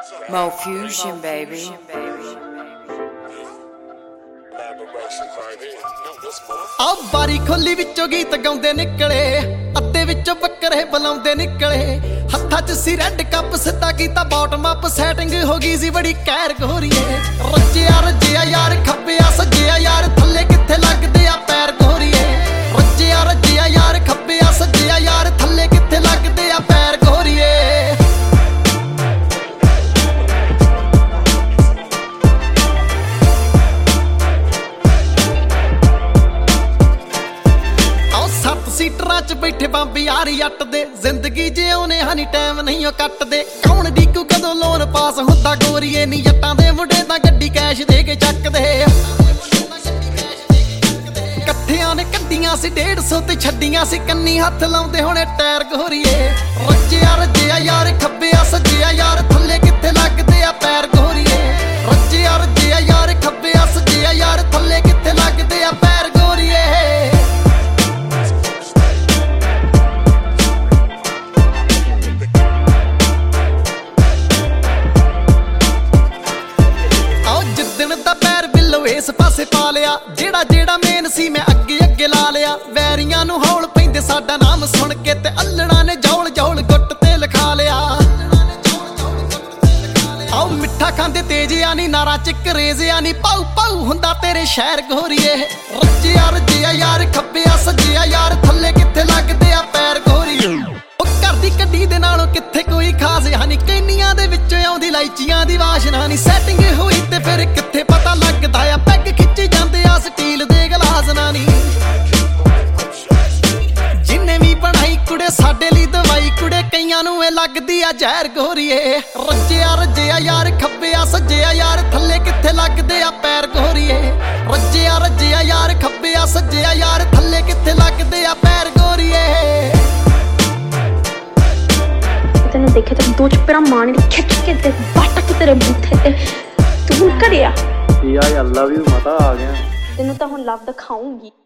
Mo Fusion, baby. ਆ ਬਾਰੀ ਖੋਲੀ ਵਿੱਚੋਂ ਗੀਤ ਗਾਉਂਦੇ ਨਿਕਲੇ, ਅੱਧੇ ਵਿੱਚੋਂ ਬੱਕਰੇ ਬੁਲਾਉਂਦੇ ਨਿਕਲੇ। ਹੱਥਾਂ 'ਚ ਸੀ ਰੈੱਡ ਕੱਪ, ਸਿੱਧਾ ਕੀਤਾ ਬਾਟਮ ਅਪ, ਸੈਟਿੰਗ ਹੋ ਗਈ ਸੀ ਬੜੀ ਕਹਿਰ ਗੋਰੀਏ। ਰੱਜਿਆ ਰੱਜਿਆ ਯਾਰ ਖੱਬਿਆ ਸੱਜਿਆ ਯਾਰ, ਥੱਲੇ ਕਿੱਥੇ ਲੱਗਦੇ ਆ ਪੈਰ ਗੋਰੀਏ। ਰੱਜਿਆ ਰੱਜਿਆ ਯਾਰ ਖੱਬਿਆ ਸੱਜਿਆ ਯਾਰ, ਥੱਲੇ ਕਿੱਥੇ ਲੱਗਦੇ ਆ ਪੈਰ ਗੋਰੀਏ। ਸੀਟਰਾਂ 'ਚ ਬੈਠੇ ਬੰਬ ਯਾਰ ਜੱਟ ਦੇ, ਜ਼ਿੰਦਗੀ ਜਿਉਣੇ ਹਨੀ ਟਾਈਮ ਨਹੀਂ ਉਹ ਕੱਟਦੇ। ਕੌਣ ਡੀਕੂ ਕਦੋਂ ਲੋਨ ਪਾਸ ਹੁੰਦਾ ਗੋਰੀਏ, ਨੀ ਜੱਟਾਂ ਦੇ ਮੁੰਡੇ ਤਾਂ ਗੱਡੀ ਕੈਸ਼ ਦੇ ਕੇ ਚੱਕਦੇ। ਇਕੱਠਿਆਂ ਨੇ ਕੱਢੀਆਂ ਸੀ 150 ਤੇ ਛੱਡੀਆਂ ਸੀ ਕੰਨੀ, ਹੱਥ ਲਾਉਂਦੇ ਹੋਣੇ ਟਾਇਰ ਗੋਰੀਏ। ਰੱਜਿਆ ਰੱਜਿਆ ਯਾਰ ਖੱਬਿਆ ਸੱਜਿਆ ਯਾਰ, ਥੱਲੇ ਕਿੱਥੇ ਲੱਗਦੇ ਆ ਪੈਰ ਗੋਰੀਏ। ਰੱਜਿਆ ਰੱਜਿਆ ਯਾਰ ਖੱਬਿਆ ਸੱਜਿਆ ਯਾਰ, ਥੱਲੇ ਕਿੱਥੇ ਲੱਗਦੇ ਆ ਪੈਰ ਗੋਰੀਏ। ਇਸ ਪਾਸੇ ਪਾ ਲਿਆ ਜਿਹੜਾ ਜਿਹੜਾ ਮੇਨ ਸੀ, ਮੈਂ ਅੱਗੇ ਅੱਗੇ ਲਾ ਲਿਆ। ਵੈਰੀਆਂ ਨੂੰ ਹੌਲ ਪੈਂਦੇ ਸਾਡਾ ਨਾਮ ਸੁਣ ਕੇ, ਤੇ ਅੱਲੜਾਂ ਨੇ ਜੌਲ ਜੌਲ ਗੁੱਟ ਤੇ ਲਿਖਾ ਲਿਆ। ਆਓ ਮਿੱਠਾ ਖਾਂਦੇ ਤੇਜ ਆ ਨੀ, ਨਾਰਾ ਚ ਕਰੇਜ਼ ਆ ਨੀ, ਪਾਉ ਪਾਉ ਹੁੰਦਾ ਤੇਰੇ ਸ਼ਹਿਰ ਗੋਰੀਏ। ਰੱਜਿਆ ਰੱਜਿਆ ਯਾਰ ਖੱਬਿਆ ਸੱਜਿਆ ਯਾਰ, ਥੱਲੇ ਕਿੱਥੇ ਲੱਗਦੇ ਆ ਪੈਰ ਗੋਰੀਏ। ਉਹ ਘਰ ਦੀ ਕੱਢੀ ਦੇ ਨਾਲੋਂ ਕਿੱਥੇ ਕੋਈ ਖਾਸ ਹਾਨੀ, ਕੈਨੀਆਂ ਦੇ ਵਿੱਚੋਂ ਆਉਂਦੀ ਲਾਈਚੀਆਂ ਦੀ ਵਾਸ਼ਨਾ ਨੀ। ਸੈਟਿੰਗ ਹੋਈ ਤੇ ਫਿਰ ਕਿੱਥੇ ਪਤਾ ਲੱਗਦਾ ਆ, ਪੈਗ ਖਿੱਚੀ ਜਾਂਦੇ ਆ ਸਟੀਲ ਦੇ ਗਲਾਸ ਨਾ ਨੀ। ਜਿੰਨੇ ਵੀ ਬਣਾਈ ਕੁੜੇ ਸਾਡੇ ਲਈ ਦਵਾਈ ਕੁੜੇ, ਕਈਆਂ ਨੂੰ ਇਹ ਲੱਗਦੀ ਆ ਜ਼ਹਿਰ ਗੋਰੀਏ। ਰੱਜਿਆ ਰੱਜਿਆ ਯਾਰ ਖੱਬਿਆ ਸੱਜਿਆ ਯਾਰ, ਥੱਲੇ ਕਿੱਥੇ ਲੱਗਦੇ ਆ ਪੈਰ ਗੋਰੀਏ। ਰੱਜਿਆ ਰੱਜਿਆ ਯਾਰ ਖੱਬਿਆ ਸੱਜਿਆ ਯਾਰ, ਥੱਲੇ ਕਿੱਥੇ ਲੱਗਦੇ ਆ ਪੈਰ ਗੋਰੀਏ। ਤੈਨੂੰ ਦੇਖਿਆ ਤੇ ਦੋ ਚਪੇੜਾ ਮਾਰਨ ਦੀ ਖਿੱਚ ਕੇ ਤੇ ਬਾਟਕ ਤੇਰੇ ਬੂਥੇ ਤੇ ਤੂੰ ਕਰਿਆ ਯਾ ਅੱਲਾ ਵੀ ਮਤਾ ਆ ਗਿਆ। ਤੈਨੂੰ ਤਾਂ ਹੁਣ ਲਵ ਦਿਖਾਉਂਗੀ।